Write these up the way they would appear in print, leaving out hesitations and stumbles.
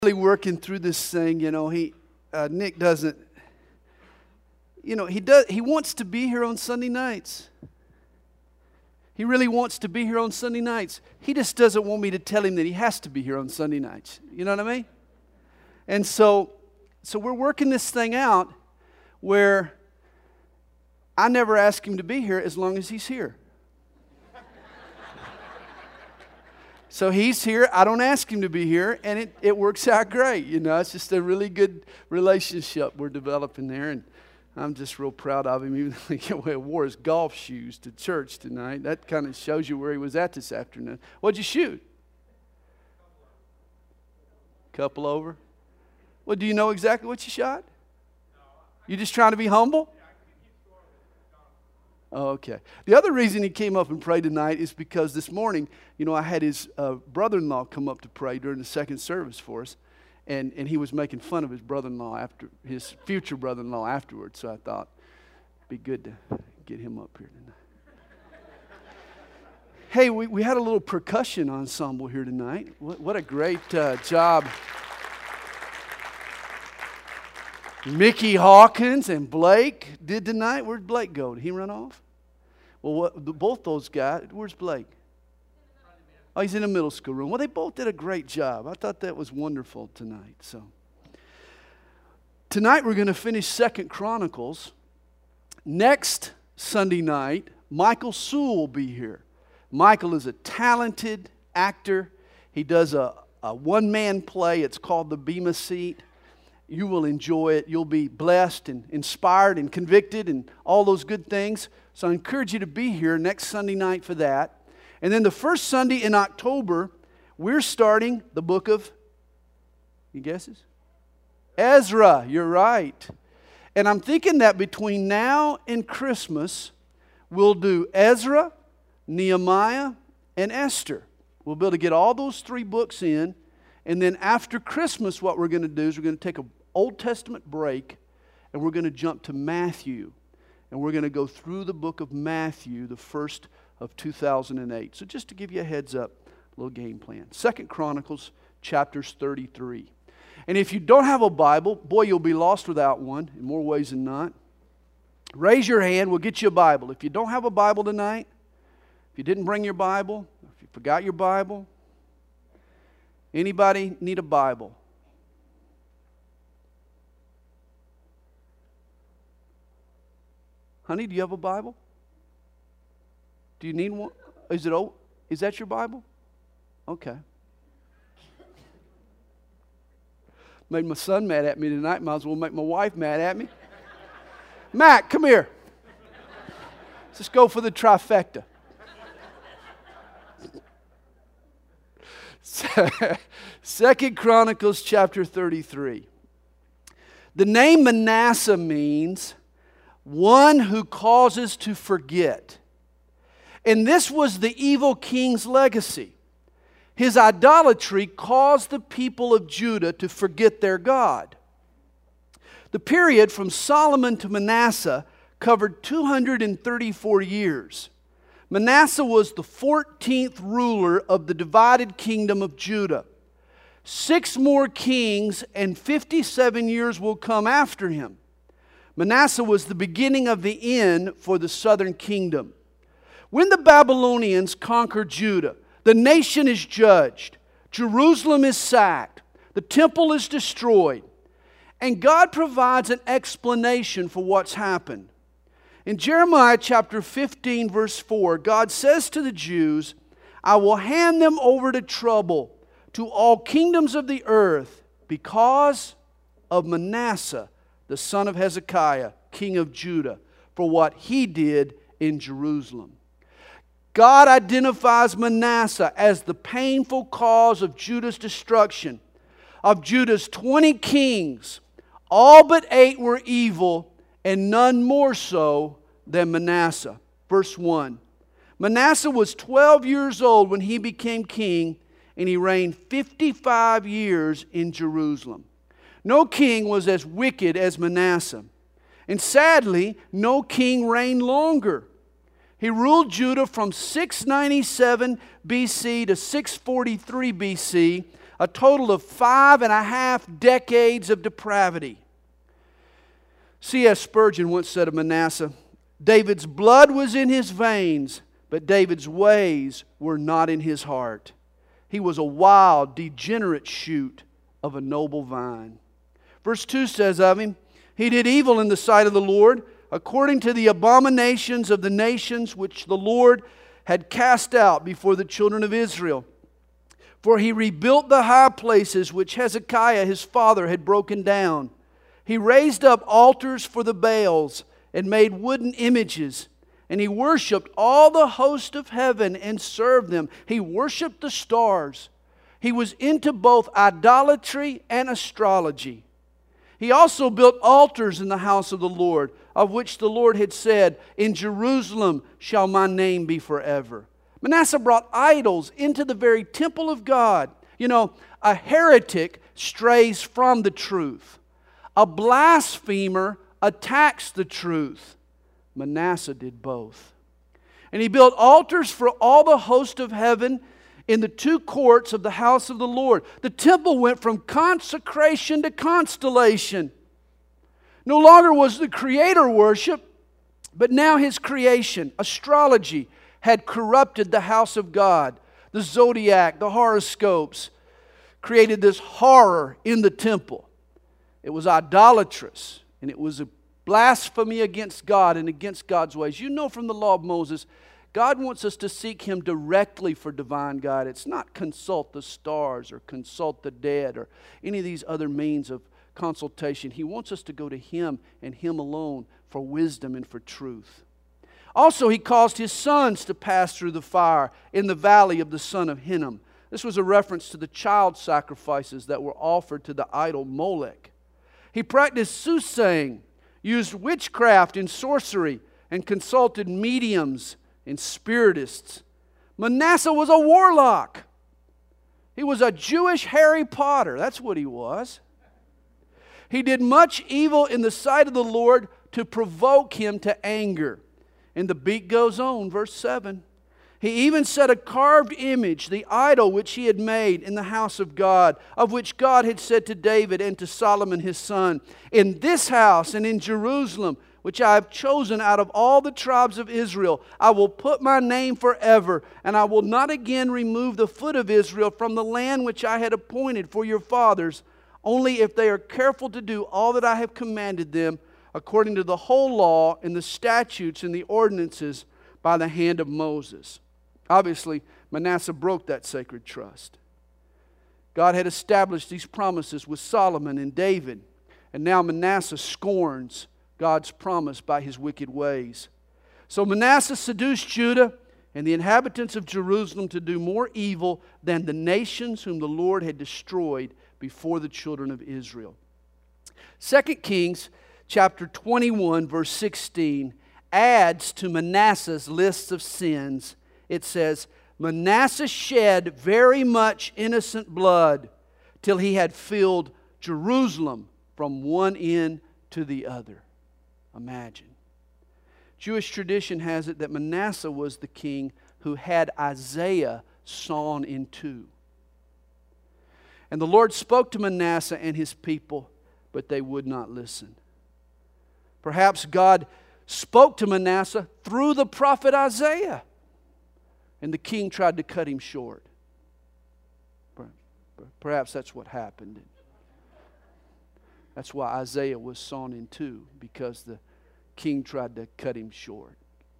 Really working through this thing, Nick doesn't, he wants to be here on Sunday nights. He really wants to be here on Sunday nights. He just doesn't want me to tell him that he has to be here on Sunday nights. You know what I mean? And so we're working this thing out where I never ask him to be here as long as he's here. So he's here, I don't ask him to be here, and it works out great. It's just a really good relationship we're developing there, and I'm just real proud of him, even though he wore his golf shoes to church tonight. That kind of shows you where he was at this afternoon. What'd you shoot? Couple over? Well, do you know exactly what you shot? You just trying to be humble? Oh, okay. The other reason he came up and prayed tonight is because this morning, I had his brother-in-law come up to pray during the second service for us, and he was making fun of his brother-in-law his future brother-in-law afterwards. So I thought it'd be good to get him up here tonight. Hey, we had a little percussion ensemble here tonight. What a great job. Mickey Hawkins and Blake did tonight. Where'd Blake go? Did he run off? Well, both those guys, where's Blake? Oh, he's in the middle school room. Well, they both did a great job. I thought that was wonderful tonight. So tonight we're going to finish 2 Chronicles. Next Sunday night, Michael Sewell will be here. Michael is a talented actor. He does a one-man play. It's called The Bema Seat. You will enjoy it. You'll be blessed and inspired and convicted and all those good things. So I encourage you to be here next Sunday night for that. And then the first Sunday in October, we're starting the book of, any guesses? Ezra. You're right. And I'm thinking that between now and Christmas, we'll do Ezra, Nehemiah, and Esther. We'll be able to get all those three books in. And then after Christmas, what we're going to do is we're going to take an Old Testament break, and we're going to jump to Matthew. And we're going to go through the book of Matthew, the first of 2008. So just to give you a heads up, a little game plan. 2 Chronicles, chapters 33. And if you don't have a Bible, boy, you'll be lost without one in more ways than not. Raise your hand, we'll get you a Bible. If you don't have a Bible tonight, if you didn't bring your Bible, if you forgot your Bible, anybody need a Bible? Honey, do you have a Bible? Do you need one? Is it old? Is that your Bible? Okay. Made my son mad at me tonight. Might as well make my wife mad at me. Mac, come here. Let's just go for the trifecta. 2 Chronicles chapter 33. The name Manasseh means one who causes to forget. And this was the evil king's legacy. His idolatry caused the people of Judah to forget their God. The period from Solomon to Manasseh covered 234 years. Manasseh was the 14th ruler of the divided kingdom of Judah. 6 more kings and 57 years will come after him. Manasseh was the beginning of the end for the southern kingdom. When the Babylonians conquer Judah, the nation is judged. Jerusalem is sacked. The temple is destroyed. And God provides an explanation for what's happened. In Jeremiah chapter 15, verse 4, God says to the Jews, I will hand them over to trouble to all kingdoms of the earth because of Manasseh, the son of Hezekiah, king of Judah, for what he did in Jerusalem. God identifies Manasseh as the painful cause of Judah's destruction. Of Judah's 20 kings, all but 8 were evil, and none more so than Manasseh. Verse 1. Manasseh was 12 years old when he became king, and he reigned 55 years in Jerusalem. No king was as wicked as Manasseh. And sadly, no king reigned longer. He ruled Judah from 697 BC to 643 BC, a total of 5.5 decades of depravity. C.S. Spurgeon once said of Manasseh, David's blood was in his veins, but David's ways were not in his heart. He was a wild, degenerate shoot of a noble vine. Verse 2 says of him, he did evil in the sight of the Lord, according to the abominations of the nations which the Lord had cast out before the children of Israel. For he rebuilt the high places which Hezekiah his father had broken down. He raised up altars for the Baals and made wooden images. And he worshipped all the host of heaven and served them. He worshipped the stars. He was into both idolatry and astrology. He also built altars in the house of the Lord, of which the Lord had said, in Jerusalem shall my name be forever. Manasseh brought idols into the very temple of God. You know, a heretic strays from the truth. A blasphemer attacks the truth. Manasseh did both. And he built altars for all the host of heaven in the two courts of the house of the Lord. The temple went from consecration to constellation. No longer was the Creator worship, but now his creation, astrology, had corrupted the house of God. The zodiac, the horoscopes, created this horror in the temple. It was idolatrous, and it was a blasphemy against God and against God's ways. You know from the law of Moses, God wants us to seek Him directly for divine guidance, not consult the stars or consult the dead or any of these other means of consultation. He wants us to go to Him and Him alone for wisdom and for truth. Also, He caused His sons to pass through the fire in the valley of the son of Hinnom. This was a reference to the child sacrifices that were offered to the idol Molech. He practiced soothsaying, used witchcraft and sorcery, and consulted mediums and spiritists. Manasseh was a warlock. He was a Jewish Harry Potter. That's what he was. He did much evil in the sight of the Lord to provoke Him to anger. And the beat goes on, verse 7. He even set a carved image, the idol which he had made in the house of God, of which God had said to David and to Solomon his son, in this house and in Jerusalem, which I have chosen out of all the tribes of Israel, I will put my name forever, and I will not again remove the foot of Israel from the land which I had appointed for your fathers, only if they are careful to do all that I have commanded them, according to the whole law and the statutes and the ordinances by the hand of Moses. Obviously, Manasseh broke that sacred trust. God had established these promises with Solomon and David, and now Manasseh scorns God's promise by his wicked ways. So Manasseh seduced Judah and the inhabitants of Jerusalem to do more evil than the nations whom the Lord had destroyed before the children of Israel. 2 Kings chapter 21, verse 16 adds to Manasseh's list of sins. It says, Manasseh shed very much innocent blood till he had filled Jerusalem from one end to the other. Imagine. Jewish tradition has it that Manasseh was the king who had Isaiah sawn in two. And the Lord spoke to Manasseh and his people, but they would not listen. Perhaps God spoke to Manasseh through the prophet Isaiah, and the king tried to cut him short. Perhaps that's what happened. That's why Isaiah was sawn in two, because the king tried to cut him short.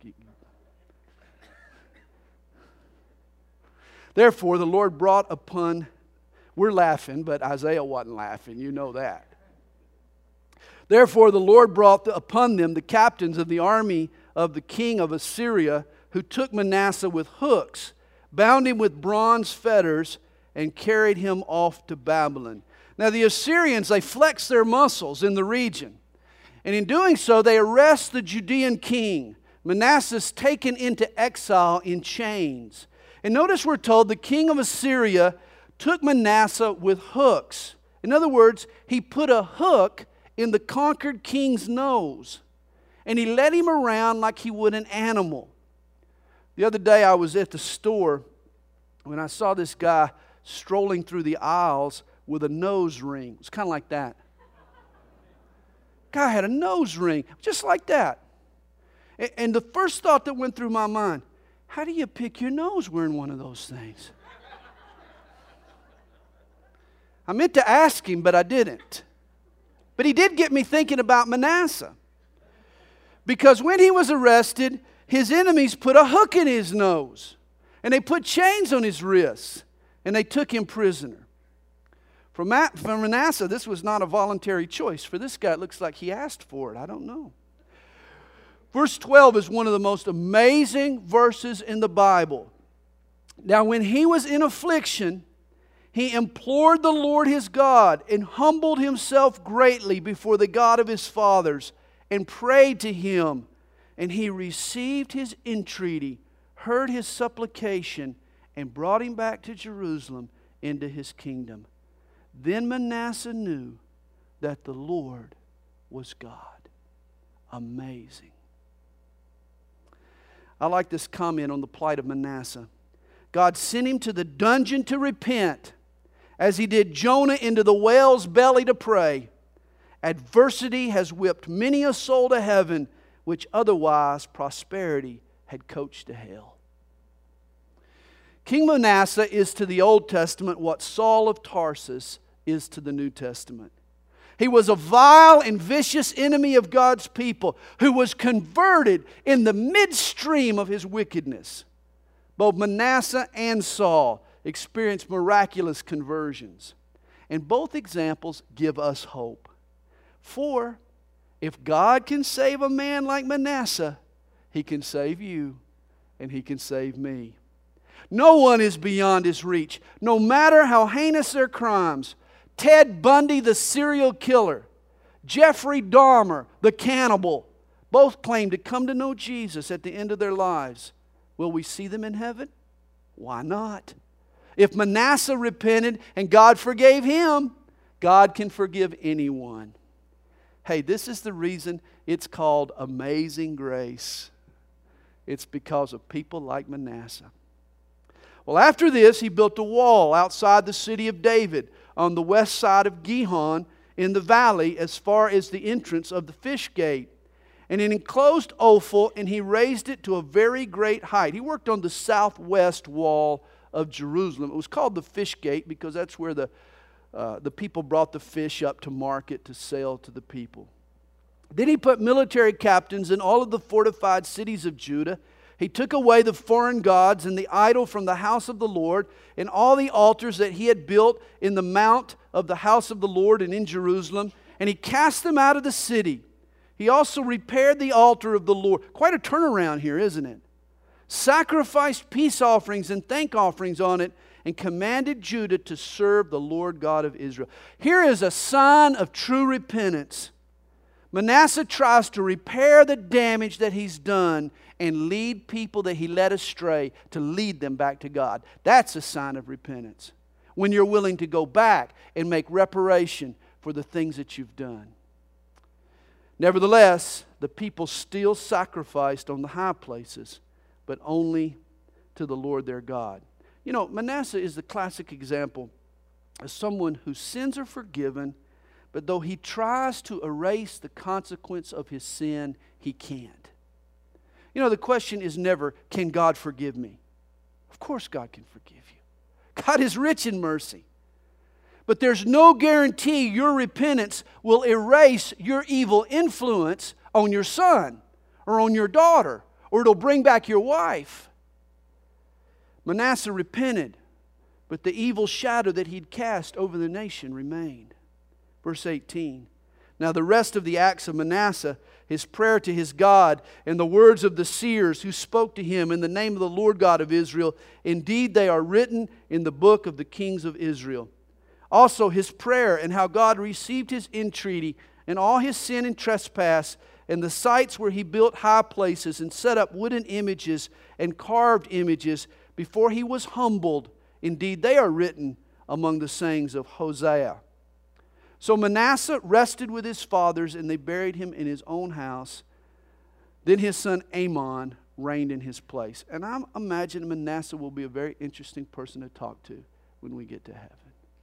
Therefore, the Lord brought upon, we're laughing, but Isaiah wasn't laughing, you know that. Therefore, the Lord brought upon them the captains of the army of the king of Assyria, who took Manasseh with hooks, bound him with bronze fetters, and carried him off to Babylon. Now the Assyrians, they flex their muscles in the region. And in doing so, they arrest the Judean king. Manasseh is taken into exile in chains. And notice we're told the king of Assyria took Manasseh with hooks. In other words, he put a hook in the conquered king's nose. And he led him around like he would an animal. The other day I was at the store when I saw this guy strolling through the aisles with a nose ring. It's kind of like that. Guy had a nose ring, just like that. And the first thought that went through my mind, how do you pick your nose wearing one of those things? I meant to ask him, but I didn't. But he did get me thinking about Manasseh. Because when he was arrested, his enemies put a hook in his nose. And they put chains on his wrists. And they took him prisoner. For Manasseh, this was not a voluntary choice. For this guy, it looks like he asked for it. I don't know. Verse 12 is one of the most amazing verses in the Bible. Now, when he was in affliction, he implored the Lord his God and humbled himself greatly before the God of his fathers and prayed to him. And he received his entreaty, heard his supplication, and brought him back to Jerusalem into his kingdom. Then Manasseh knew that the Lord was God. Amazing. I like this comment on the plight of Manasseh. God sent him to the dungeon to repent, as he did Jonah into the whale's belly to pray. Adversity has whipped many a soul to heaven, which otherwise prosperity had coached to hell. King Manasseh is to the Old Testament what Saul of Tarsus is to the New Testament. He was a vile and vicious enemy of God's people who was converted in the midstream of his wickedness. Both Manasseh and Saul experienced miraculous conversions. And both examples give us hope. For if God can save a man like Manasseh, He can save you and He can save me. No one is beyond His reach, no matter how heinous their crimes. Ted Bundy, the serial killer, Jeffrey Dahmer, the cannibal, both claim to come to know Jesus at the end of their lives. Will we see them in heaven? Why not? If Manasseh repented and God forgave him, God can forgive anyone. Hey, this is the reason it's called Amazing Grace. It's because of people like Manasseh. Well, after this, he built a wall outside the city of David on the west side of Gihon in the valley as far as the entrance of the fish gate. And it enclosed Ophel, and he raised it to a very great height. He worked on the southwest wall of Jerusalem. It was called the fish gate because that's where the people brought the fish up to market to sell to the people. Then he put military captains in all of the fortified cities of Judah. He took away the foreign gods and the idol from the house of the Lord and all the altars that he had built in the mount of the house of the Lord and in Jerusalem, and he cast them out of the city. He also repaired the altar of the Lord. Quite a turnaround here, isn't it? Sacrificed peace offerings and thank offerings on it, and commanded Judah to serve the Lord God of Israel. Here is a sign of true repentance. Manasseh tries to repair the damage that he's done and lead people that he led astray to lead them back to God. That's a sign of repentance. When you're willing to go back and make reparation for the things that you've done. Nevertheless, the people still sacrificed on the high places, but only to the Lord their God. You know, Manasseh is the classic example of someone whose sins are forgiven, but though he tries to erase the consequence of his sin, he can't. You know, the question is never, can God forgive me? Of course God can forgive you. God is rich in mercy. But there's no guarantee your repentance will erase your evil influence on your son or on your daughter, or it'll bring back your wife. Manasseh repented, but the evil shadow that he'd cast over the nation remained. Verse 18. Now the rest of the acts of Manasseh, his prayer to his God, and the words of the seers who spoke to him in the name of the Lord God of Israel, indeed they are written in the book of the kings of Israel. Also his prayer and how God received his entreaty and all his sin and trespass, and the sites where he built high places and set up wooden images and carved images before he was humbled. Indeed, they are written among the sayings of Hosea. So Manasseh rested with his fathers, and they buried him in his own house. Then his son Amon reigned in his place. And I imagine Manasseh will be a very interesting person to talk to when we get to heaven.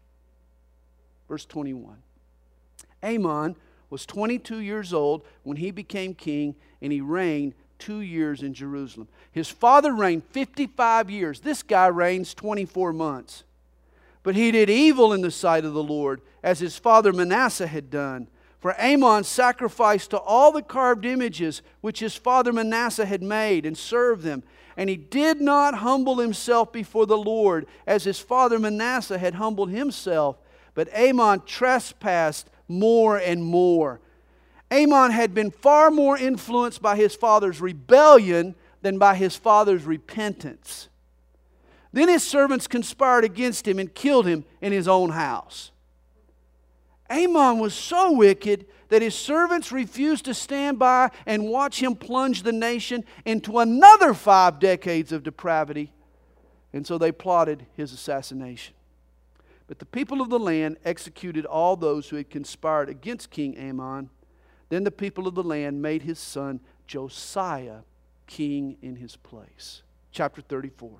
Verse 21. Amon was 22 years old when he became king, and he reigned 2 years in Jerusalem. His father reigned 55 years. This guy reigns 24 months. But he did evil in the sight of the Lord, as his father Manasseh had done. For Amon sacrificed to all the carved images which his father Manasseh had made, and served them. And he did not humble himself before the Lord, as his father Manasseh had humbled himself. But Amon trespassed more and more. Amon had been far more influenced by his father's rebellion than by his father's repentance. Then his servants conspired against him and killed him in his own house. Amon was so wicked that his servants refused to stand by and watch him plunge the nation into another 5 decades of depravity. And so they plotted his assassination. But the people of the land executed all those who had conspired against King Amon. Then the people of the land made his son Josiah king in his place. Chapter 34.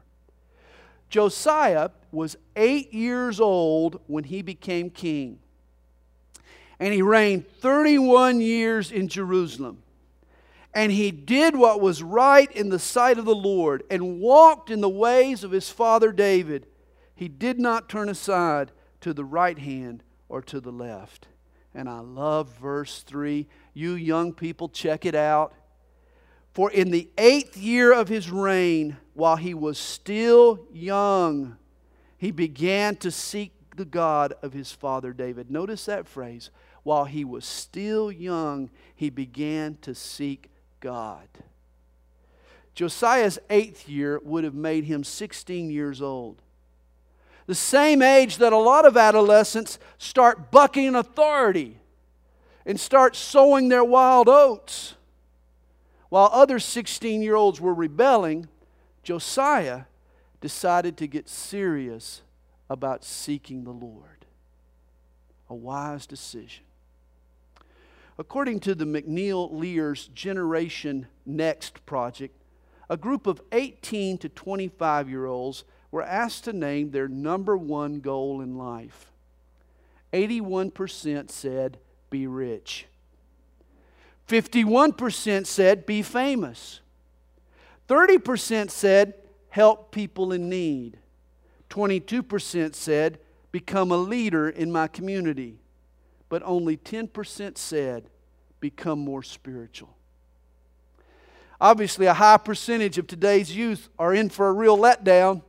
Josiah was 8 years old when he became king. And he reigned 31 years in Jerusalem. And he did what was right in the sight of the Lord, and walked in the ways of his father David. He did not turn aside to the right hand or to the left. And I love verse 3. You young people, check it out. For in the 8th year of his reign, while he was still young, he began to seek the God of his father David. Notice that phrase. While he was still young, he began to seek God. Josiah's 8th year would have made him 16 years old. The same age that a lot of adolescents start bucking authority and start sowing their wild oats. While other 16-year-olds were rebelling, Josiah decided to get serious about seeking the Lord. A wise decision. According to the McNeil Lear's Generation Next project, a group of 18 to 25-year-olds were asked to name their number one goal in life. 81% said, be rich. 51% said, be famous. 30% said, help people in need. 22% said, become a leader in my community. But only 10% said, become more spiritual. Obviously, a high percentage of today's youth are in for a real letdown.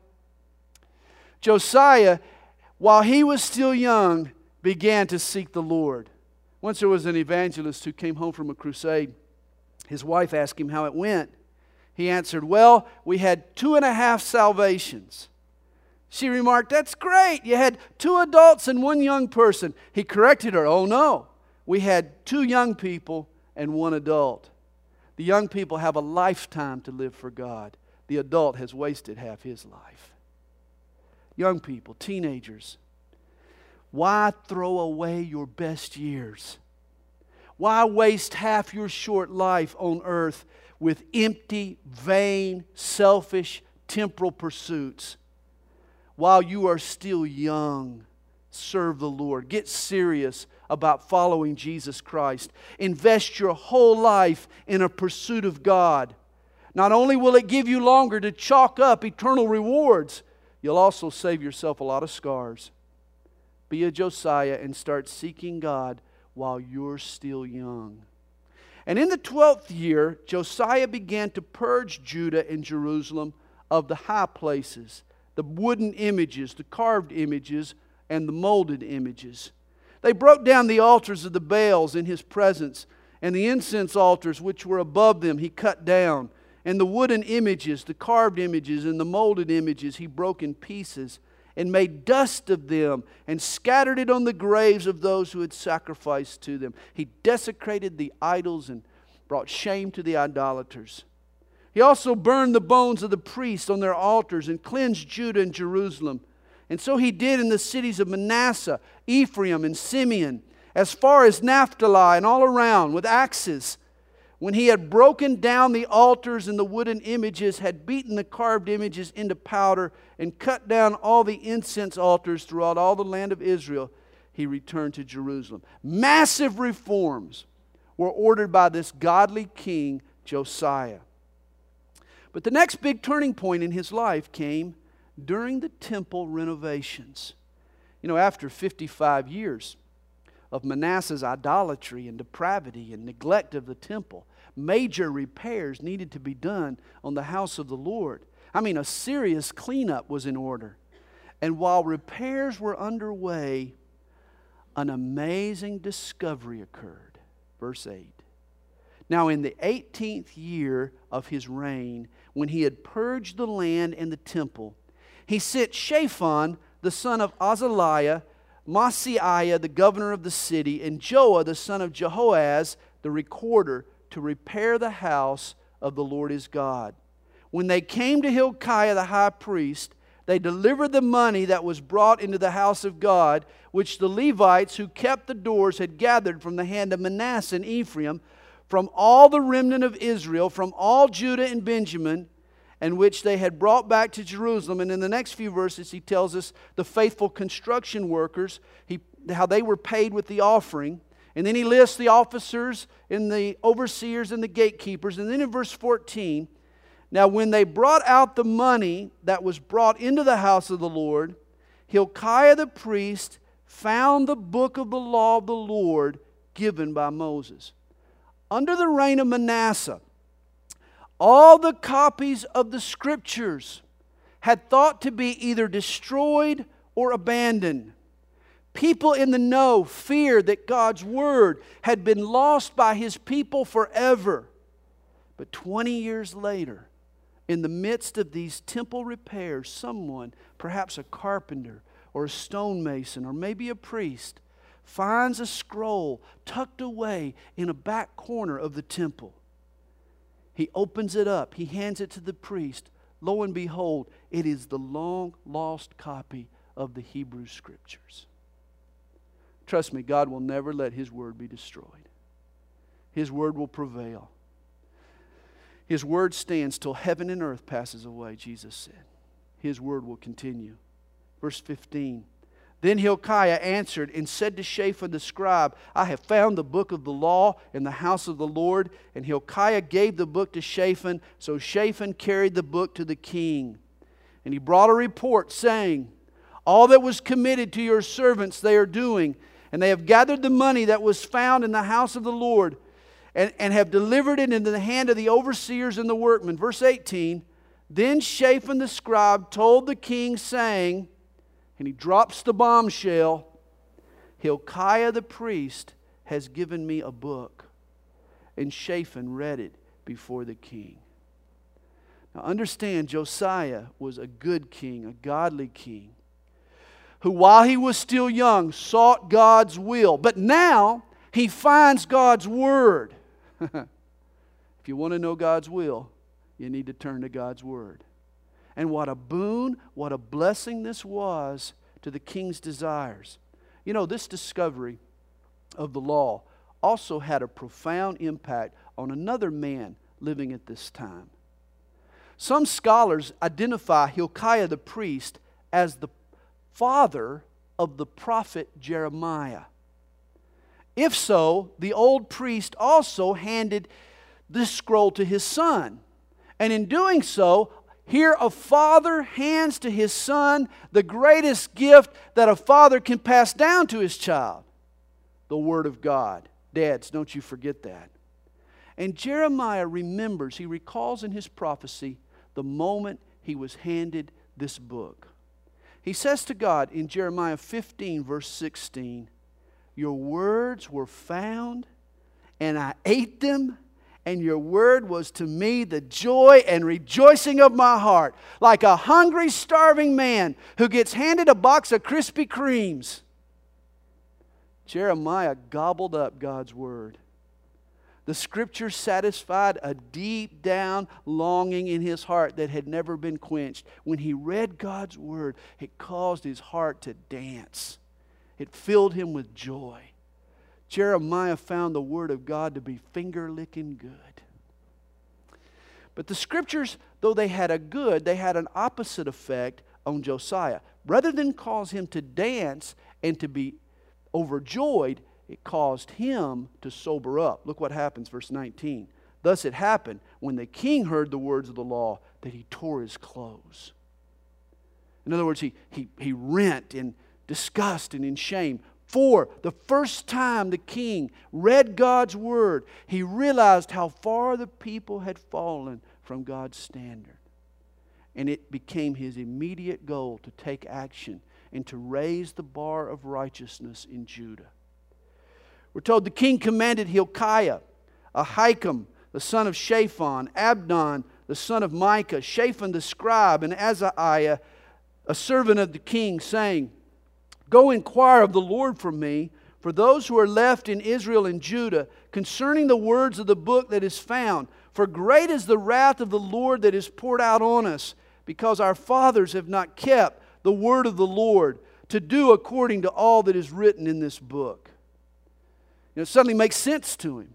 Josiah, while he was still young, began to seek the Lord. Once there was an evangelist who came home from a crusade. His wife asked him how it went. He answered, well, we had 2.5 salvations. She remarked, that's great. You had 2 adults and 1 young person. He corrected her, oh no. We had 2 young people and 1 adult. The young people have a lifetime to live for God. The adult has wasted half his life. Young people, teenagers, why throw away your best years? Why waste half your short life on earth with empty, vain, selfish, temporal pursuits? While you are still young, serve the Lord. Get serious about following Jesus Christ. Invest your whole life in a pursuit of God. Not only will it give you longer to chalk up eternal rewards, you'll also save yourself a lot of scars. Be a Josiah and start seeking God while you're still young. And in the 12th year, Josiah began to purge Judah and Jerusalem of the high places, the wooden images, the carved images, and the molded images. They broke down the altars of the Baals in his presence, and the incense altars which were above them he cut down. And the wooden images, the carved images, and the molded images he broke in pieces, and made dust of them, and scattered it on the graves of those who had sacrificed to them. He desecrated the idols and brought shame to the idolaters. He also burned the bones of the priests on their altars and cleansed Judah and Jerusalem. And so he did in the cities of Manasseh, Ephraim, and Simeon, as far as Naphtali and all around, with axes. when he had broken down the altars and the wooden images, had beaten the carved images into powder, and cut down all the incense altars throughout all the land of Israel, he returned to Jerusalem. Massive reforms were ordered by this godly king, Josiah. But the next big turning point in his life came during the temple renovations. After 55 years of Manasseh's idolatry and depravity and neglect of the temple, major repairs needed to be done on the house of the Lord. A serious cleanup was in order. And while repairs were underway, an amazing discovery occurred. Verse 8. Now in the 18th year of his reign, when he had purged the land and the temple, he sent Shaphan, the son of Azaliah, Maaseiah, the governor of the city, and Joah, the son of Jehoaz, the recorder, to repair the house of the Lord his God. When they came to Hilkiah the high priest, they delivered the money that was brought into the house of God, which the Levites who kept the doors had gathered from the hand of Manasseh and Ephraim, from all the remnant of Israel, from all Judah and Benjamin, and which they had brought back to Jerusalem. And in the next few verses he tells us the faithful construction workers, how they were paid with the offering. And then he lists the officers and the overseers and the gatekeepers. And then in verse 14, now when they brought out the money that was brought into the house of the Lord, Hilkiah the priest found the book of the law of the Lord given by Moses. Under the reign of Manasseh, all the copies of the Scriptures had thought to be either destroyed or abandoned. People in the know feared that God's Word had been lost by His people forever. But 20 years later, in the midst of these temple repairs, someone, perhaps a carpenter or a stonemason or maybe a priest, finds a scroll tucked away in a back corner of the temple. He opens it up. He hands it to the priest. Lo and behold, it is the long-lost copy of the Hebrew Scriptures. Trust me, God will never let His Word be destroyed. His Word will prevail. His Word stands till heaven and earth passes away, Jesus said. His Word will continue. Verse 15. Then Hilkiah answered and said to Shaphan the scribe, I have found the book of the law in the house of the Lord. And Hilkiah gave the book to Shaphan. So Shaphan carried the book to the king. And he brought a report saying, all that was committed to your servants they are doing. And they have gathered the money that was found in the house of the Lord and have delivered it into the hand of the overseers and the workmen. Verse 18, then Shaphan the scribe told the king, saying, and he drops the bombshell, Hilkiah the priest has given me a book. And Shaphan read it before the king. Now understand, Josiah was a good king, a godly king, who while he was still young sought God's will. But now he finds God's Word. If you want to know God's will, you need to turn to God's Word. And what a boon, what a blessing this was to the king's desires. This discovery of the law also had a profound impact on another man living at this time. Some scholars identify Hilkiah the priest as the father of the prophet Jeremiah. If so, the old priest also handed this scroll to his son. And in doing so, here a father hands to his son the greatest gift that a father can pass down to his child, the Word of God. Dads, don't you forget that. And Jeremiah remembers, he recalls in his prophecy the moment he was handed this book. He says to God in Jeremiah 15 verse 16, your words were found and I ate them, and your word was to me the joy and rejoicing of my heart, like a hungry, starving man who gets handed a box of Krispy Kremes. Jeremiah gobbled up God's Word. The Scripture satisfied a deep down longing in his heart that had never been quenched. When he read God's Word, it caused his heart to dance. It filled him with joy. Jeremiah found the Word of God to be finger-licking good. But the Scriptures, though they had a good, they had an opposite effect on Josiah. Rather than cause him to dance and to be overjoyed, it caused him to sober up. Look what happens, verse 19. Thus it happened, when the king heard the words of the law, that he tore his clothes. In other words, he rent in disgust and in shame. For the first time the king read God's word, he realized how far the people had fallen from God's standard. And it became his immediate goal to take action and to raise the bar of righteousness in Judah. We're told the king commanded Hilkiah, Ahikam, the son of Shaphan, Abdon, the son of Micah, Shaphan the scribe, and Azariah, a servant of the king, saying, Go inquire of the Lord for me, for those who are left in Israel and Judah, concerning the words of the book that is found. For great is the wrath of the Lord that is poured out on us, because our fathers have not kept the word of the Lord, to do according to all that is written in this book. It suddenly makes sense to him.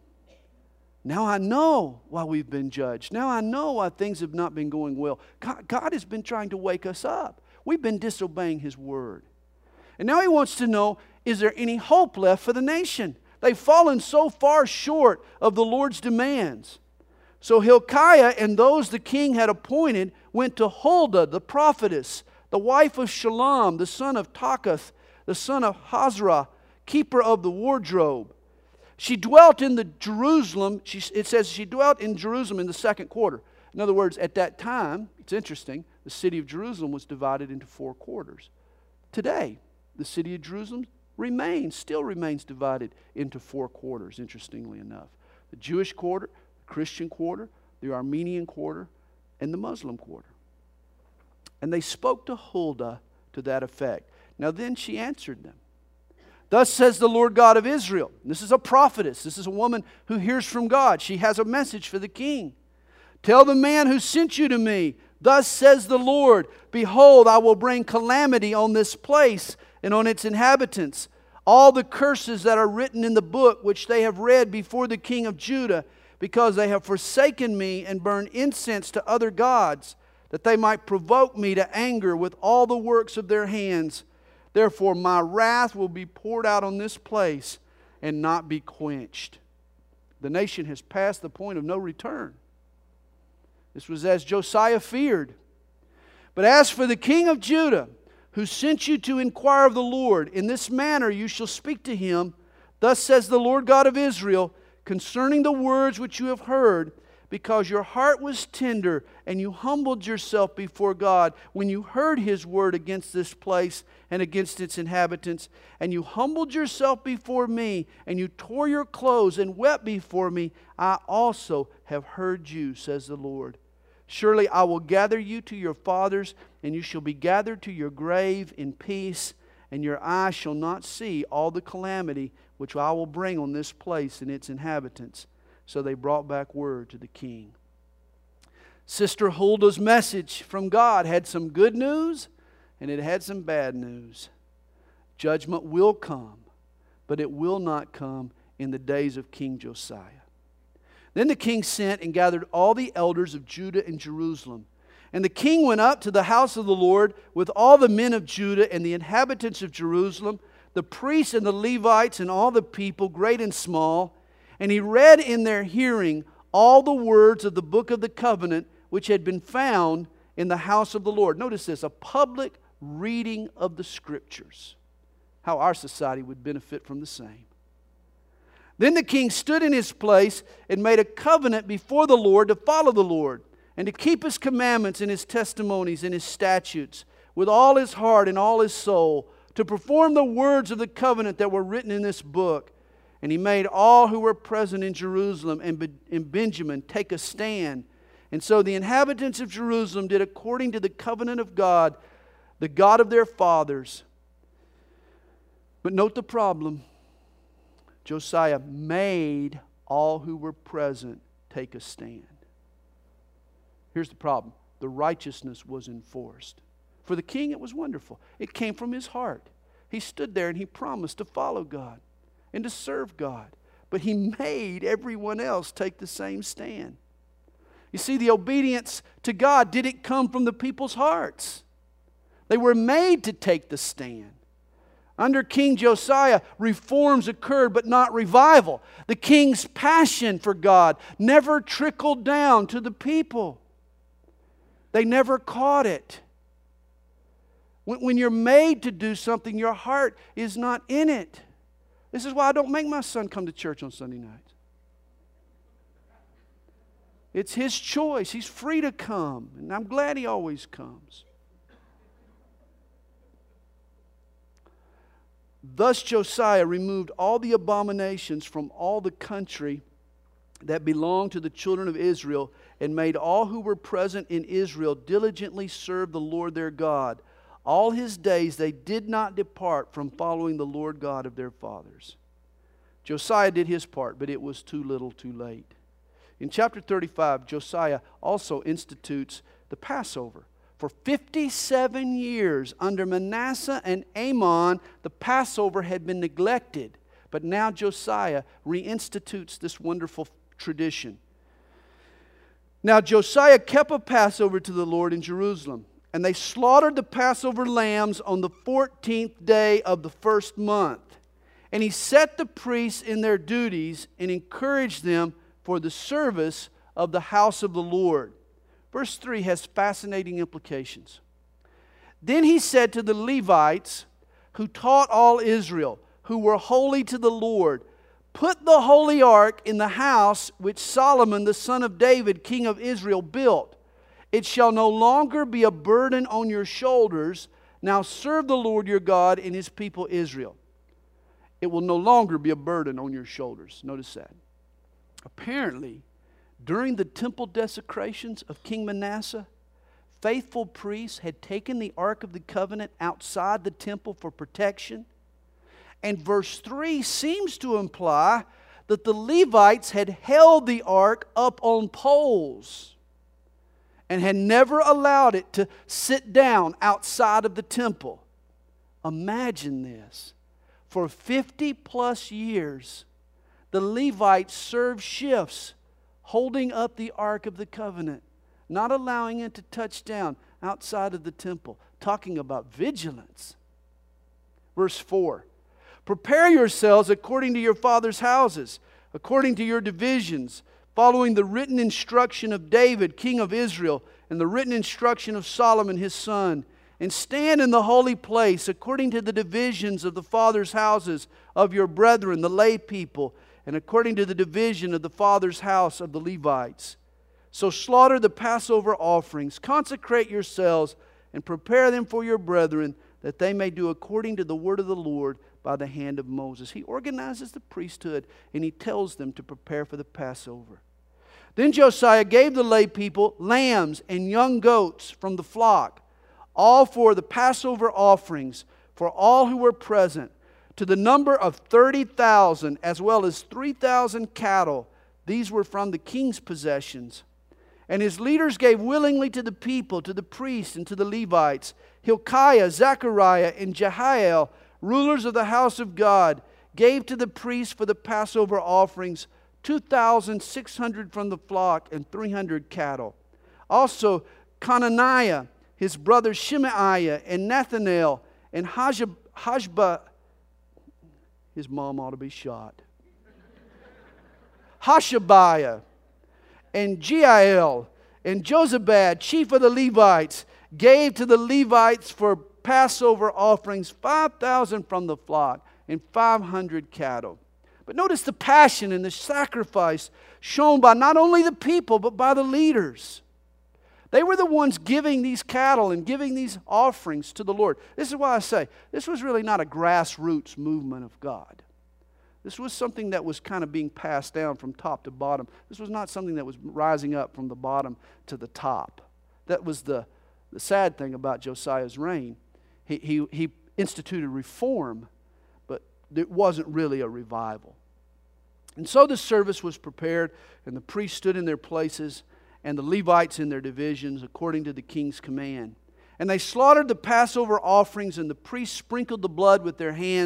Now I know why we've been judged. Now I know why things have not been going well. God has been trying to wake us up. We've been disobeying His word. And now He wants to know, is there any hope left for the nation? They've fallen so far short of the Lord's demands. So Hilkiah and those the king had appointed went to Huldah, the prophetess, the wife of Shallum, the son of Takkoth, the son of Hazra, keeper of the wardrobe. She dwelt in Jerusalem. It says she dwelt in Jerusalem in the second quarter. In other words, at that time, it's interesting, the city of Jerusalem was divided into 4 quarters. Today, the city of Jerusalem still remains divided into 4 quarters, interestingly enough. The Jewish quarter, the Christian quarter, the Armenian quarter, and the Muslim quarter. And they spoke to Huldah to that effect. Now then she answered them. Thus says the Lord God of Israel. This is a prophetess. This is a woman who hears from God. She has a message for the king. Tell the man who sent you to me, thus says the Lord, Behold, I will bring calamity on this place and on its inhabitants. All the curses that are written in the book which they have read before the king of Judah, because they have forsaken me and burned incense to other gods, that they might provoke me to anger with all the works of their hands. Therefore my wrath will be poured out on this place and not be quenched. The nation has passed the point of no return. This was as Josiah feared. But as for the king of Judah, who sent you to inquire of the Lord, in this manner you shall speak to him. Thus says the Lord God of Israel, concerning the words which you have heard, because your heart was tender and you humbled yourself before God when you heard His word against this place and against its inhabitants, and you humbled yourself before me, and you tore your clothes and wept before me, I also have heard you, says the Lord. Surely I will gather you to your fathers, and you shall be gathered to your grave in peace, and your eyes shall not see all the calamity which I will bring on this place and its inhabitants. So they brought back word to the king. Sister Huldah's message from God had some good news and it had some bad news. Judgment will come, but it will not come in the days of King Josiah. Then the king sent and gathered all the elders of Judah and Jerusalem. And the king went up to the house of the Lord with all the men of Judah and the inhabitants of Jerusalem, the priests and the Levites and all the people, great and small. And he read in their hearing all the words of the book of the covenant which had been found in the house of the Lord. Notice this, a public reading of the Scriptures. How our society would benefit from the same. Then the king stood in his place and made a covenant before the Lord to follow the Lord and to keep His commandments and His testimonies and His statutes with all his heart and all his soul, to perform the words of the covenant that were written in this book. And he made all who were present in Jerusalem and in Benjamin take a stand. And so the inhabitants of Jerusalem did according to the covenant of God, the God of their fathers. But note the problem. Josiah made all who were present take a stand. Here's the problem. The righteousness was enforced. For the king, it was wonderful. It came from his heart. He stood there and he promised to follow God. and to serve God. But He made everyone else take the same stand. You see, the obedience to God didn't come from the people's hearts. They were made to take the stand. Under King Josiah, reforms occurred, but not revival. The king's passion for God never trickled down to the people. They never caught it. When you're made to do something, your heart is not in it. This is why I don't make my son come to church on Sunday nights. It's his choice. He's free to come, and I'm glad he always comes. Thus Josiah removed all the abominations from all the country that belonged to the children of Israel, and made all who were present in Israel diligently serve the Lord their God. All his days they did not depart from following the Lord God of their fathers. Josiah did his part, but it was too little too late. In chapter 35, Josiah also institutes the Passover. For 57 years under Manasseh and Amon, the Passover had been neglected. But now Josiah reinstitutes this wonderful tradition. Now Josiah kept a Passover to the Lord in Jerusalem, and they slaughtered the Passover lambs on the 14th day of the first month. And he set the priests in their duties and encouraged them for the service of the house of the Lord. Verse 3 has fascinating implications. Then he said to the Levites who taught all Israel, who were holy to the Lord, "Put the holy ark in the house which Solomon the son of David, king of Israel, built. It shall no longer be a burden on your shoulders. Now serve the Lord your God and His people Israel." It will no longer be a burden on your shoulders. Notice that. Apparently, during the temple desecrations of King Manasseh, faithful priests had taken the Ark of the Covenant outside the temple for protection. And verse 3 seems to imply that the Levites had held the Ark up on poles and had never allowed it to sit down outside of the temple. Imagine this. For 50 plus years, the Levites served shifts holding up the Ark of the Covenant, not allowing it to touch down outside of the temple. Talking about vigilance. Verse 4. Prepare yourselves according to your father's houses, according to your divisions, following the written instruction of David, king of Israel, and the written instruction of Solomon his son. And stand in the holy place according to the divisions of the fathers' houses of your brethren, the lay people, and according to the division of the father's house of the Levites. So slaughter the Passover offerings, consecrate yourselves, and prepare them for your brethren, that they may do according to the word of the Lord by the hand of Moses. He organizes the priesthood, and he tells them to prepare for the Passover. Then Josiah gave the lay people lambs and young goats from the flock, all for the Passover offerings, for all who were present, to the number of 30,000, as well as 3,000 cattle. These were from the king's possessions. And his leaders gave willingly to the people, to the priests, and to the Levites. Hilkiah, Zechariah, and Jehiel, rulers of the house of God, gave to the priests for the Passover offerings 2,600 from the flock and 300 cattle. Also, Conaniah, his brother Shemaiah, and Nathanael, and Hashba, his mom ought to be shot, Hashabiah, and Jeiel, and Jozabad, chief of the Levites, gave to the Levites for Passover offerings 5,000 from the flock and 500 cattle. But notice the passion and the sacrifice shown by not only the people, but by the leaders. They were the ones giving these cattle and giving these offerings to the Lord. This is why I say, this was really not a grassroots movement of God. This was something that was kind of being passed down from top to bottom. This was not something that was rising up from the bottom to the top. That was the sad thing about Josiah's reign. He instituted reform, but it wasn't really a revival. And so the service was prepared, and the priests stood in their places, and the Levites in their divisions, according to the king's command. And they slaughtered the Passover offerings, and the priests sprinkled the blood with their hands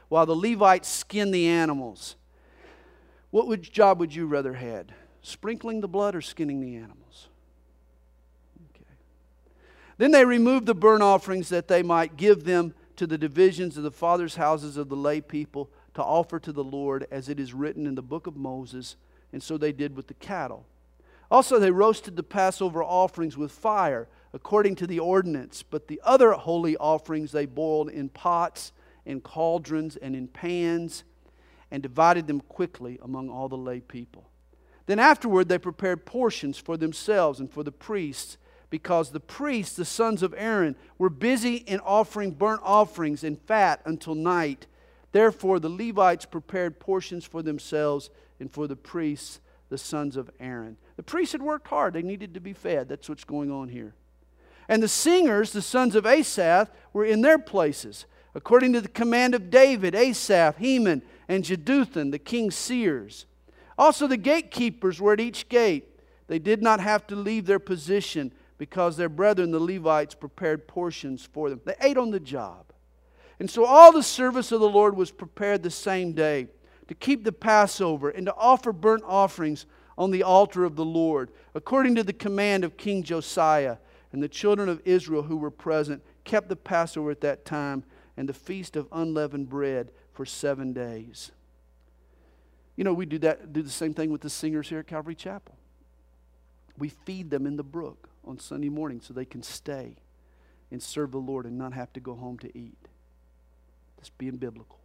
while the Levites skinned the animals. What job would you rather had? Sprinkling the blood or skinning the animals? Okay. Then they removed the burnt offerings that they might give them to the divisions of the fathers' houses of the lay people to offer to the Lord, as it is written in the book of Moses, and so they did with the cattle. Also they roasted the Passover offerings with fire, according to the ordinance, but the other holy offerings they boiled in pots, in cauldrons, and in pans, and divided them quickly among all the lay people. Then afterward they prepared portions for themselves and for the priests, because the priests, the sons of Aaron, were busy in offering burnt offerings and fat until night. Therefore the Levites prepared portions for themselves and for the priests, the sons of Aaron. The priests had worked hard. They needed to be fed. That's what's going on here. And the singers, the sons of Asaph, were in their places, according to the command of David, Asaph, Heman, and Jeduthun, the king's seers. Also the gatekeepers were at each gate. They did not have to leave their position, because their brethren, the Levites, prepared portions for them. They ate on the job. And so all the service of the Lord was prepared the same day, to keep the Passover and to offer burnt offerings on the altar of the Lord, according to the command of King Josiah. And the children of Israel who were present kept the Passover at that time and the feast of unleavened bread for 7 days. You know, we do the same thing with the singers here at Calvary Chapel. We feed them in the brook on Sunday morning so they can stay and serve the Lord and not have to go home to eat. That's being biblical.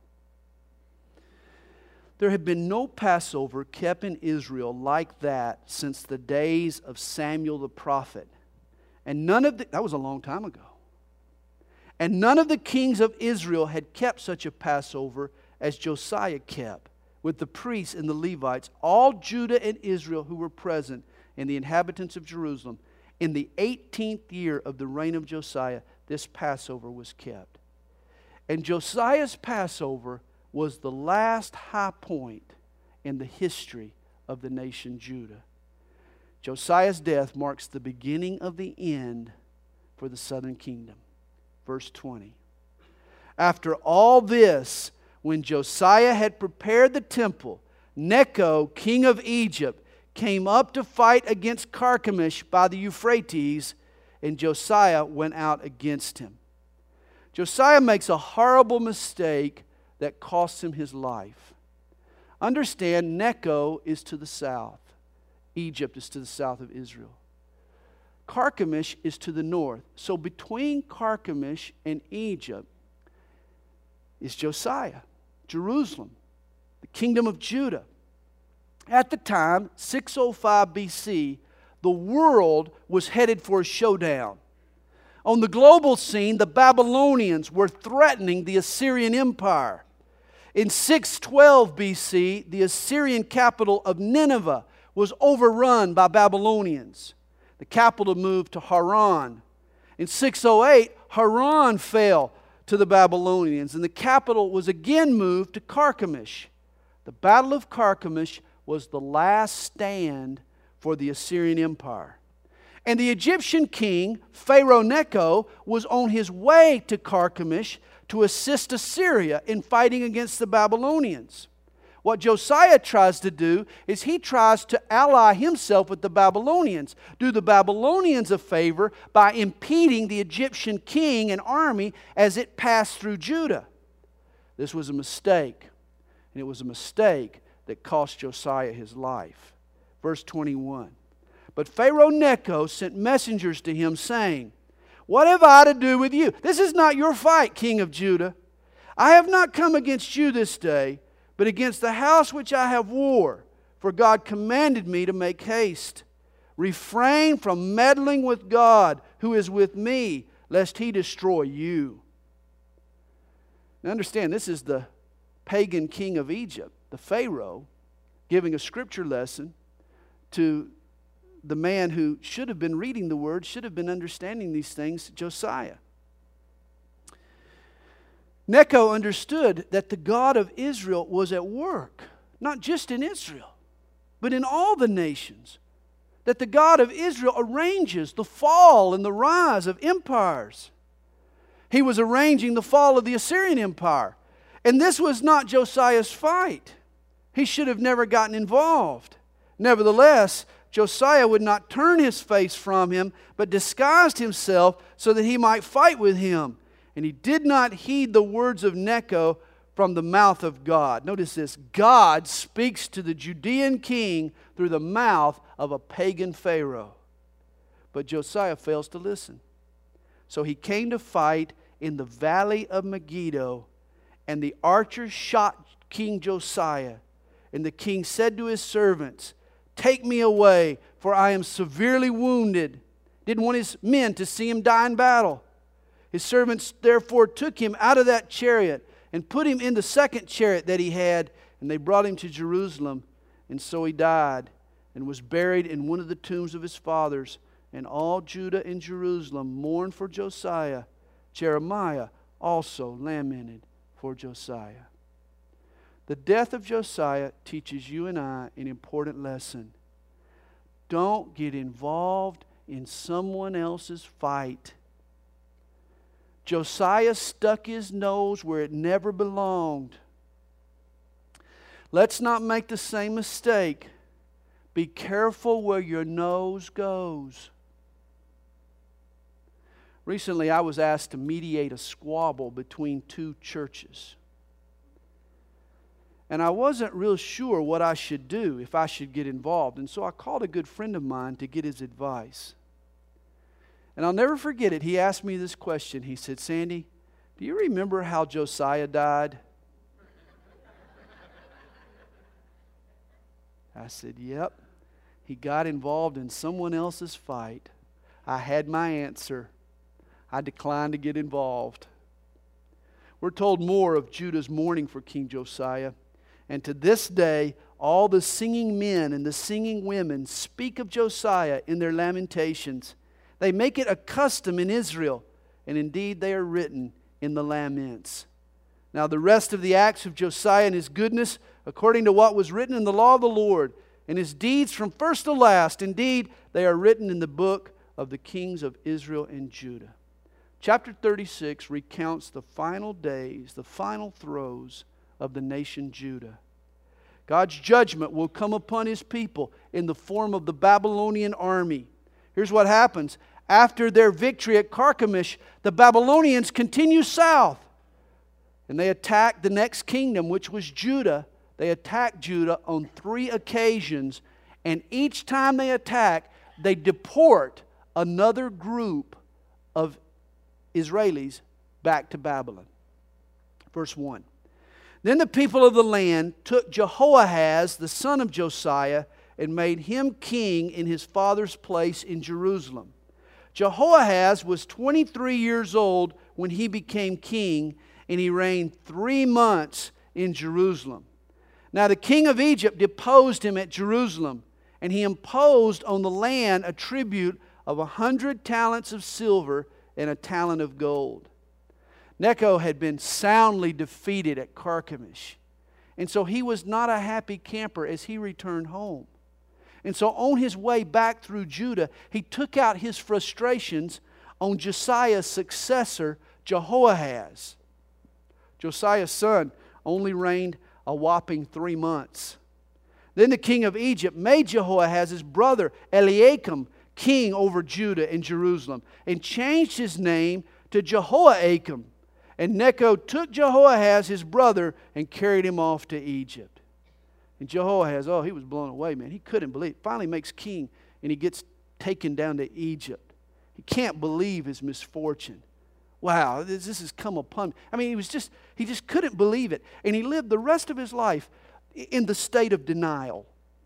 There had been no Passover kept in Israel like that since the days of Samuel the prophet. And that was a long time ago. And none of the kings of Israel had kept such a Passover as Josiah kept, with the priests and the Levites, all Judah and Israel who were present, and the inhabitants of Jerusalem. In the 18th year of the reign of Josiah, this Passover was kept. And Josiah's Passover was the last high point in the history of the nation Judah. Josiah's death marks the beginning of the end for the southern kingdom. Verse 20. After all this, when Josiah had prepared the temple, Necho, king of Egypt, came up to fight against Carchemish by the Euphrates, and Josiah went out against him. Josiah makes a horrible mistake that costs him his life. Understand, Necho is to the south. Egypt is to the south of Israel. Carchemish is to the north. So between Carchemish and Egypt is Josiah, Jerusalem, the kingdom of Judah. At the time, 605 BC, the world was headed for a showdown. On the global scene, the Babylonians were threatening the Assyrian Empire. In 612 BC, the Assyrian capital of Nineveh was overrun by Babylonians. The capital moved to Haran. In 608, Haran fell to the Babylonians, and the capital was again moved to Carchemish. The Battle of Carchemish was the last stand for the Assyrian Empire. And the Egyptian king, Pharaoh Necho, was on his way to Carchemish to assist Assyria in fighting against the Babylonians. What Josiah tries to do is he tries to ally himself with the Babylonians, do the Babylonians a favor by impeding the Egyptian king and army as it passed through Judah. This was a mistake, and it was a mistake that cost Josiah his life. Verse 21. But Pharaoh Necho sent messengers to him, saying, "What have I to do with you? This is not your fight, king of Judah. I have not come against you this day, but against the house which I have war. For God commanded me to make haste. Refrain from meddling with God, who is with me, lest He destroy you." Now understand, this is the pagan king of Egypt, the Pharaoh, giving a scripture lesson to the man who should have been reading the Word, should have been understanding these things, Josiah. Necho understood that the God of Israel was at work, not just in Israel, but in all the nations. That the God of Israel arranges the fall and the rise of empires. He was arranging the fall of the Assyrian Empire. And this was not Josiah's fight. He should have never gotten involved. Nevertheless, Josiah would not turn his face from him, but disguised himself so that he might fight with him. And he did not heed the words of Necho from the mouth of God. Notice this. God speaks to the Judean king through the mouth of a pagan Pharaoh. But Josiah fails to listen. So he came to fight in the valley of Megiddo, and the archers shot King Josiah. And the king said to his servants, "Take me away, for I am severely wounded." Didn't want his men to see him die in battle. His servants therefore took him out of that chariot and put him in the second chariot that he had, and they brought him to Jerusalem. And so he died and was buried in one of the tombs of his fathers. And all Judah and Jerusalem mourned for Josiah. Jeremiah also lamented for Josiah. The death of Josiah teaches you and I an important lesson. Don't get involved in someone else's fight. Josiah stuck his nose where it never belonged. Let's not make the same mistake. Be careful where your nose goes. Recently, I was asked to mediate a squabble between two churches. And I wasn't real sure what I should do, if I should get involved. And so I called a good friend of mine to get his advice. And I'll never forget it. He asked me this question. He said, "Sandy, do you remember how Josiah died?" I said, "Yep. He got involved in someone else's fight." I had my answer. I declined to get involved. We're told more of Judah's mourning for King Josiah. And to this day, all the singing men and the singing women speak of Josiah in their lamentations. They make it a custom in Israel, and indeed they are written in the laments. Now the rest of the acts of Josiah and his goodness, according to what was written in the law of the Lord, and his deeds from first to last, indeed they are written in the book of the kings of Israel and Judah. Chapter 36 recounts the final days, the final throes of the nation Judah. God's judgment will come upon His people in the form of the Babylonian army. Here's what happens. After their victory at Carchemish, the Babylonians continue south. And they attack the next kingdom, which was Judah. They attack Judah on 3 occasions. And each time they attack, they deport another group of Israelis back to Babylon. Verse 1. Then the people of the land took Jehoahaz, the son of Josiah, and made him king in his father's place in Jerusalem. Jehoahaz was 23 years old when he became king, and he reigned 3 months in Jerusalem. Now the king of Egypt deposed him at Jerusalem, and he imposed on the land a tribute of 100 talents of silver and a talent of gold. Necho had been soundly defeated at Carchemish, and so he was not a happy camper as he returned home. And so on his way back through Judah, he took out his frustrations on Josiah's successor, Jehoahaz. Josiah's son only reigned a whopping 3 months. Then the king of Egypt made Jehoahaz's brother Eliakim king over Judah and Jerusalem, and changed his name to Jehoiakim. And Necho took Jehoahaz his brother and carried him off to Egypt. And Jehoahaz, he was blown away, man. He couldn't believe it. Finally makes king, and he gets taken down to Egypt. He can't believe his misfortune. Wow, this has come upon me. I mean, he just couldn't believe it. And he lived the rest of his life in the state of denial.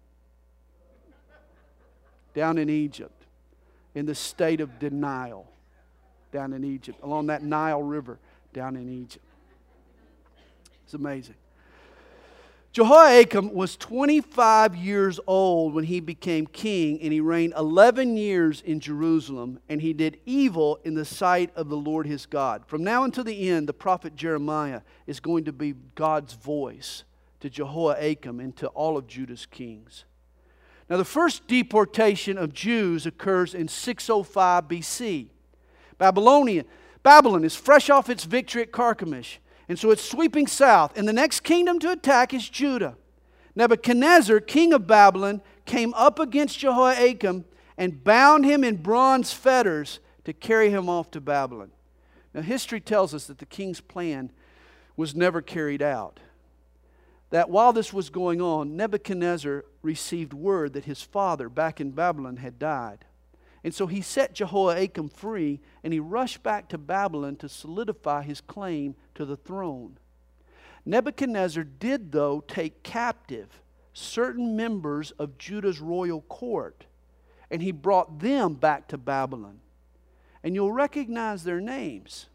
Down in Egypt. In the state of denial. Down in Egypt. Along that Nile River. Down in Egypt. It's amazing. Jehoiakim was 25 years old when he became king, and he reigned 11 years in Jerusalem, and he did evil in the sight of the Lord his God. From now until the end, the prophet Jeremiah is going to be God's voice to Jehoiakim and to all of Judah's kings. Now, the first deportation of Jews occurs in 605 BC. Babylon is fresh off its victory at Carchemish. And so it's sweeping south. And the next kingdom to attack is Judah. Nebuchadnezzar, king of Babylon, came up against Jehoiakim and bound him in bronze fetters to carry him off to Babylon. Now, history tells us that the king's plan was never carried out. That while this was going on, Nebuchadnezzar received word that his father back in Babylon had died. And so he set Jehoiakim free, and he rushed back to Babylon to solidify his claim to the throne. Nebuchadnezzar did, though, take captive certain members of Judah's royal court, and he brought them back to Babylon. And you'll recognize their names.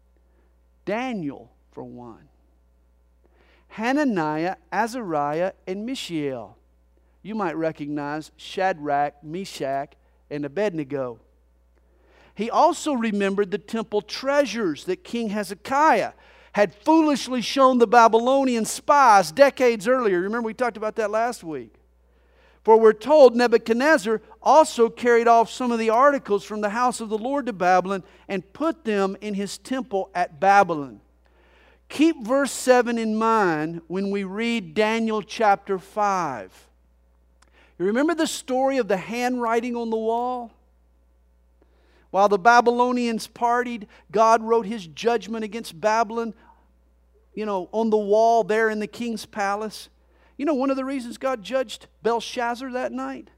Daniel, for one. Hananiah, Azariah, and Mishael. You might recognize Shadrach, Meshach, and Abednego. He also remembered the temple treasures that King Hezekiah had foolishly shown the Babylonian spies decades earlier. Remember, we talked about that last week. For we're told Nebuchadnezzar also carried off some of the articles from the house of the Lord to Babylon and put them in his temple at Babylon. Keep verse 7 in mind when we read Daniel chapter 5. You remember the story of the handwriting on the wall? While the Babylonians partied, God wrote His judgment against Babylon, on the wall there in the king's palace. One of the reasons God judged Belshazzar that night?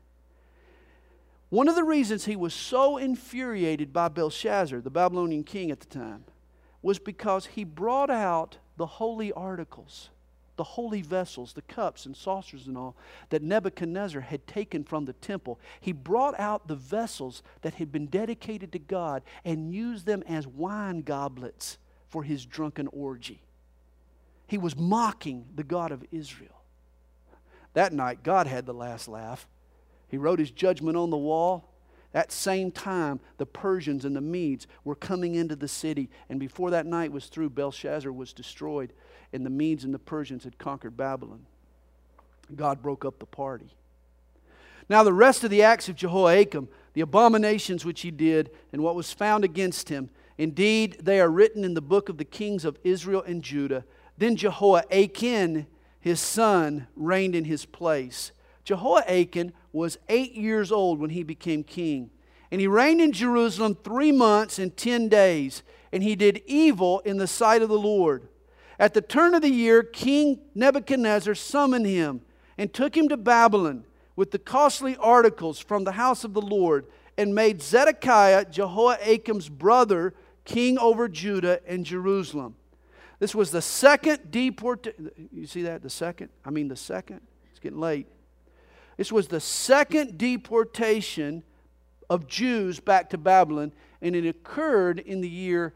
One of the reasons he was so infuriated by Belshazzar, the Babylonian king at the time, was because he brought out the holy articles, the holy vessels, the cups and saucers and all that Nebuchadnezzar had taken from the temple. He brought out the vessels that had been dedicated to God and used them as wine goblets for his drunken orgy. He was mocking the God of Israel. That night, God had the last laugh. He wrote His judgment on the wall. That same time, the Persians and the Medes were coming into the city. And before that night was through, Belshazzar was destroyed. And the Medes and the Persians had conquered Babylon. God broke up the party. Now the rest of the acts of Jehoiakim, the abominations which he did, and what was found against him, indeed they are written in the book of the kings of Israel and Judah. Then Jehoiakim, his son, reigned in his place. Jehoiakim was 8 years old when he became king. And he reigned in Jerusalem 3 months and 10 days. And he did evil in the sight of the Lord. At the turn of the year, King Nebuchadnezzar summoned him and took him to Babylon with the costly articles from the house of the Lord, and made Zedekiah, Jehoiakim's brother, king over Judah and Jerusalem. This was the second deportation. You see that? The second? It's getting late. This was the second deportation of Jews back to Babylon, and it occurred in the year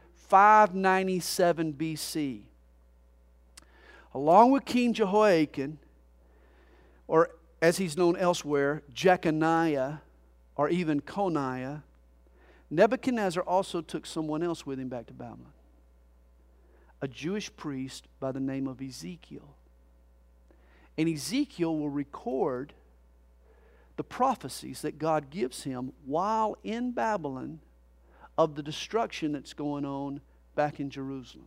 597 BC. Along with King Jehoiakim, or as he's known elsewhere, Jeconiah, or even Coniah, Nebuchadnezzar also took someone else with him back to Babylon. A Jewish priest by the name of Ezekiel. And Ezekiel will record the prophecies that God gives him while in Babylon of the destruction that's going on back in Jerusalem.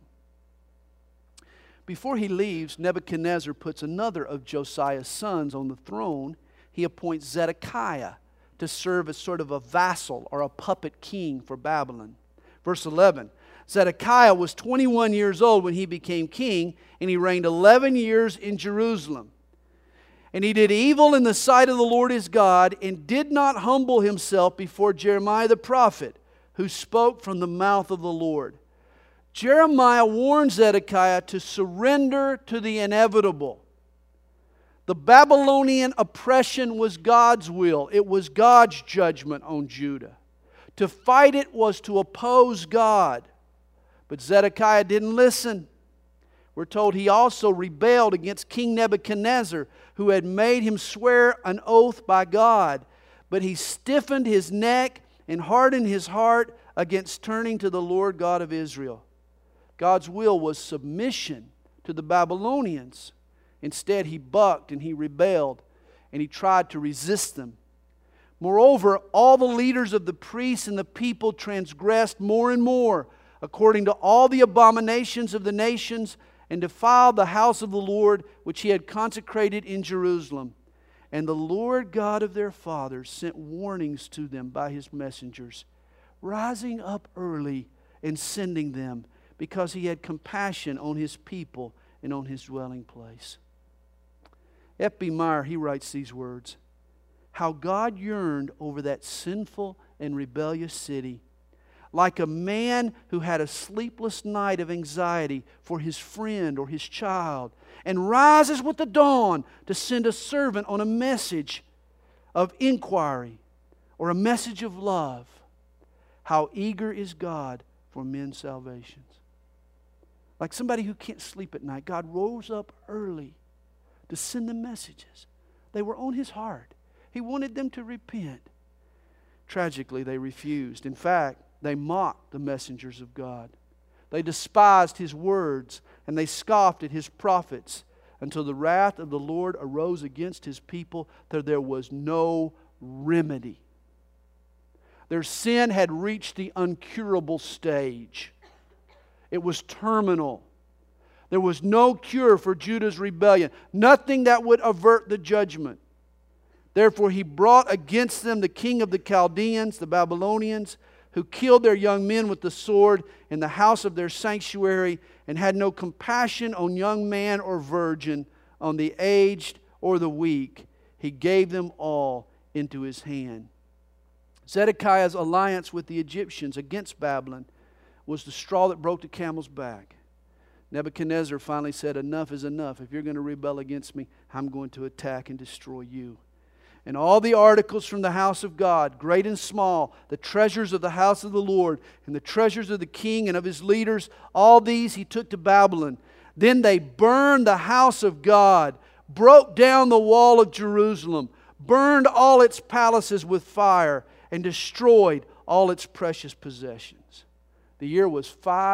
Before he leaves, Nebuchadnezzar puts another of Josiah's sons on the throne. He appoints Zedekiah to serve as sort of a vassal or a puppet king for Babylon. Verse 11. Zedekiah was 21 years old when he became king, and he reigned 11 years in Jerusalem. And he did evil in the sight of the Lord his God, and did not humble himself before Jeremiah the prophet, who spoke from the mouth of the Lord. Jeremiah warned Zedekiah to surrender to the inevitable. The Babylonian oppression was God's will. It was God's judgment on Judah. To fight it was to oppose God. But Zedekiah didn't listen. We're told he also rebelled against King Nebuchadnezzar, who had made him swear an oath by God. But he stiffened his neck and hardened his heart against turning to the Lord God of Israel. God's will was submission to the Babylonians. Instead, he bucked and he rebelled, and he tried to resist them. Moreover, all the leaders of the priests and the people transgressed more and more, according to all the abominations of the nations, and defiled the house of the Lord, which he had consecrated in Jerusalem. And the Lord God of their fathers sent warnings to them by his messengers, rising up early and sending them, because he had compassion on his people and on his dwelling place. F.B. Meyer, he writes these words: how God yearned over that sinful and rebellious city, like a man who had a sleepless night of anxiety for his friend or his child, and rises with the dawn to send a servant on a message of inquiry or a message of love. How eager is God for men's salvations. Like somebody who can't sleep at night, God rose up early to send them messages. They were on his heart. He wanted them to repent. Tragically, they refused. In fact, they mocked the messengers of God. They despised his words, and they scoffed at his prophets, until the wrath of the Lord arose against his people, till there was no remedy. Their sin had reached the uncurable stage. It was terminal. There was no cure for Judah's rebellion, nothing that would avert the judgment. Therefore he brought against them the king of the Chaldeans, the Babylonians, who killed their young men with the sword in the house of their sanctuary, and had no compassion on young man or virgin, on the aged or the weak. He gave them all into his hand. Zedekiah's alliance with the Egyptians against Babylon was the straw that broke the camel's back. Nebuchadnezzar finally said, enough is enough. If you're going to rebel against me, I'm going to attack and destroy you. And all the articles from the house of God, great and small, the treasures of the house of the Lord, and the treasures of the king and of his leaders, all these he took to Babylon. Then they burned the house of God, broke down the wall of Jerusalem, burned all its palaces with fire, and destroyed all its precious possessions. The year was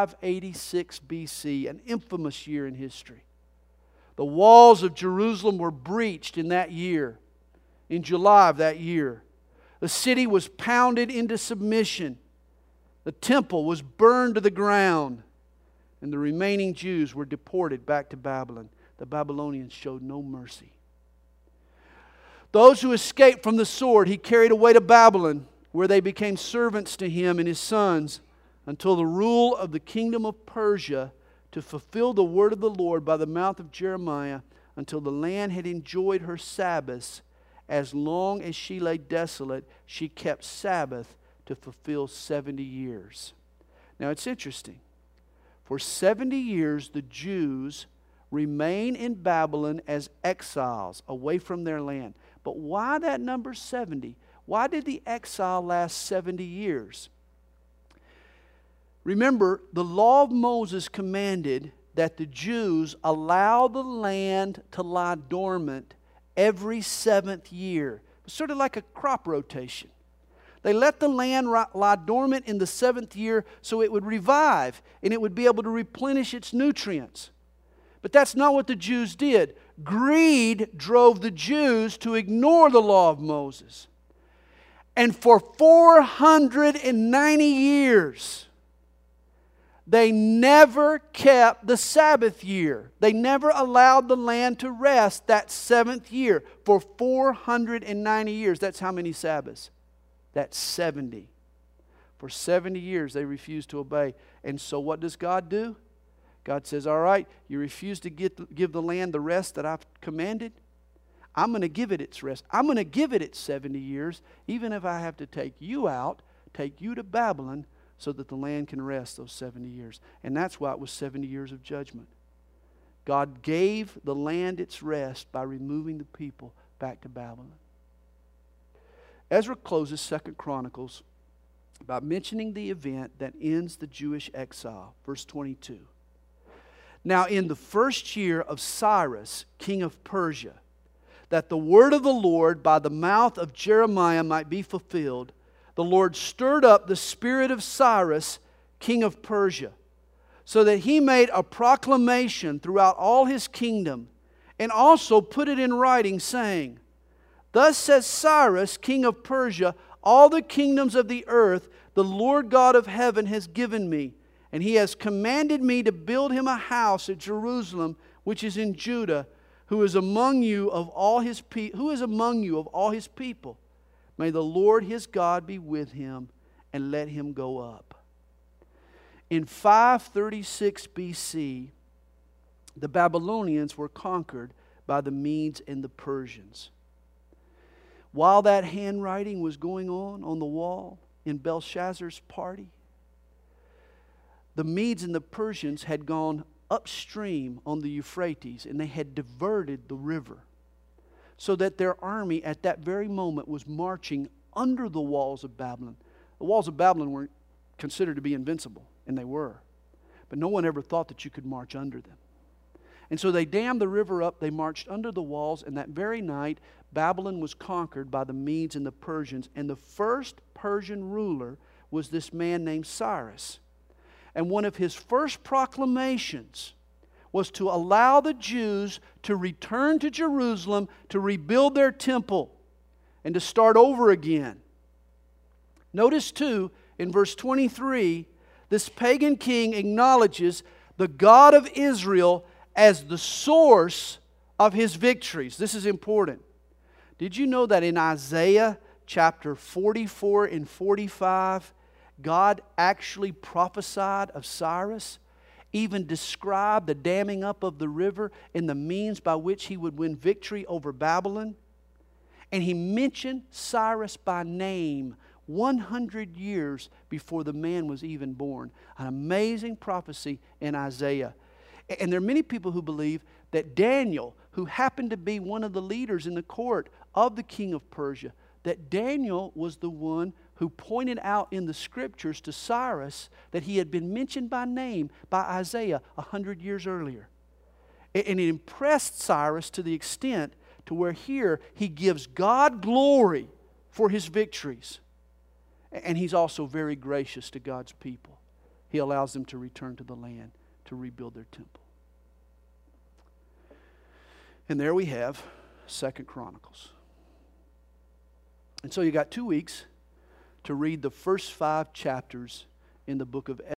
586 BC, an infamous year in history. The walls of Jerusalem were breached in that year. In July of that year, the city was pounded into submission. The temple was burned to the ground, and the remaining Jews were deported back to Babylon. The Babylonians showed no mercy. Those who escaped from the sword he carried away to Babylon, where they became servants to him and his sons, until the rule of the kingdom of Persia, to fulfill the word of the Lord by the mouth of Jeremiah, until the land had enjoyed her Sabbaths. As long as she lay desolate, she kept Sabbath to fulfill 70 years. Now it's interesting. For 70 years, the Jews remain in Babylon as exiles, away from their land. But why that number 70? Why did the exile last 70 years? Remember, the law of Moses commanded that the Jews allow the land to lie dormant every 7th year. It was sort of like a crop rotation. They let the land lie dormant in the 7th year so it would revive and it would be able to replenish its nutrients. But that's not what the Jews did. Greed drove the Jews to ignore the law of Moses. And for 490 years, they never kept the Sabbath year. They never allowed the land to rest that 7th year. For 490 years. That's how many Sabbaths? That's 70. For 70 years they refused to obey. And so what does God do? God says, all right, you refuse to give the land the rest that I've commanded? I'm going to give it its rest. I'm going to give it its 70 years, even if I have to take you out, take you to Babylon, so that the land can rest those 70 years. And that's why it was 70 years of judgment. God gave the land its rest by removing the people back to Babylon. Ezra closes 2 Chronicles by mentioning the event that ends the Jewish exile. Verse 22. Now in the first year of Cyrus, king of Persia, that the word of the Lord by the mouth of Jeremiah might be fulfilled, the Lord stirred up the spirit of Cyrus, king of Persia, so that he made a proclamation throughout all his kingdom, and also put it in writing, saying, Thus says Cyrus, king of Persia, all the kingdoms of the earth the Lord God of heaven has given me, And he has commanded me to build him a house at Jerusalem, which is in Judah, who is among you of all his people. May the Lord his God be with him, and let him go up. In 536 BC, the Babylonians were conquered by the Medes and the Persians. While that handwriting was going on the wall in Belshazzar's party, the Medes and the Persians had gone upstream on the Euphrates, and they had diverted the river, so that their army at that very moment was marching under the walls of Babylon. The walls of Babylon were considered to be invincible, and they were. But no one ever thought that you could march under them. And so they dammed the river up, they marched under the walls, and that very night Babylon was conquered by the Medes and the Persians. And the first Persian ruler was this man named Cyrus. And one of his first proclamations was to allow the Jews to return to Jerusalem, to rebuild their temple, and to start over again. Notice too, in verse 23, this pagan king acknowledges the God of Israel as the source of his victories. This is important. Did you know that in Isaiah chapter 44 and 45, God actually prophesied of Cyrus, even described the damming up of the river and the means by which he would win victory over Babylon? And he mentioned Cyrus by name 100 years before the man was even born. An amazing prophecy in Isaiah. And there are many people who believe that Daniel, who happened to be one of the leaders in the court of the king of Persia, that Daniel was the one who pointed out in the scriptures to Cyrus that he had been mentioned by name by Isaiah 100 years earlier. And it impressed Cyrus to the extent to where here he gives God glory for his victories. And he's also very gracious to God's people. He allows them to return to the land to rebuild their temple. And there we have 2 Chronicles. And so you got 2 weeks to read the first 5 chapters in the book of